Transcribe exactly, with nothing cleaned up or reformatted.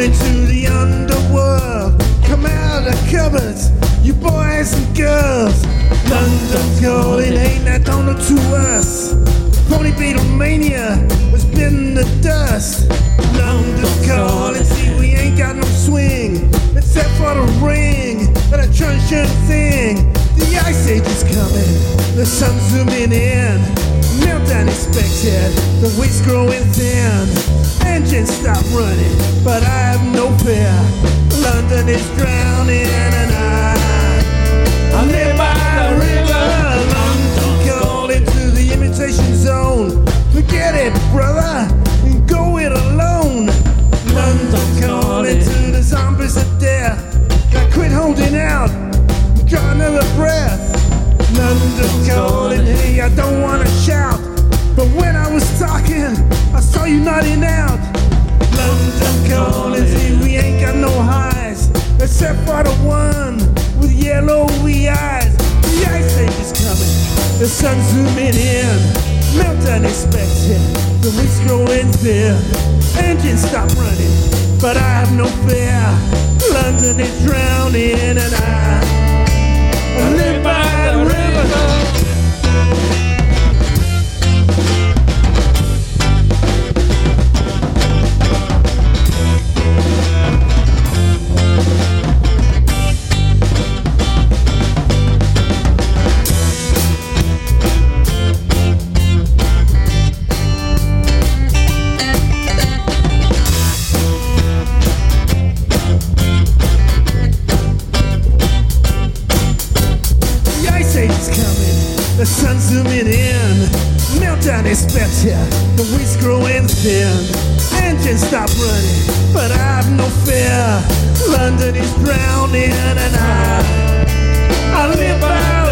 into the underworld. Come out of the cupboards, you boys and girls. London's calling, ain't that Donald to us? Pony Beatlemania has bitten the dust. London's calling, see we ain't got no swing except for the ring and a truncheon thing. The ice age is coming, the sun's zooming in. Meltdown expected, the weight's growing thin. Engines stop running, but I have no fear. London is drowning and I, I live by the river. London calling to the imitation zone. Forget it, brother, and go it alone. London calling to the zombies of death. I quit holding out, draw another breath. London calling, hey, I don't wanna shout, but when I was talking, I saw you nodding out. London calling, see we ain't got no highs, except for the one with yellowy eyes. The ice age is coming, the sun's zooming in. Meltdown expected, the wind's growing thin. Engines stop running, but I have no fear. London is drowning and I, I live by the river. The sun's zooming in, meltdown expected, the wheat's growing thin. Engines stop running, but I have no fear. London is drowning and I, I live by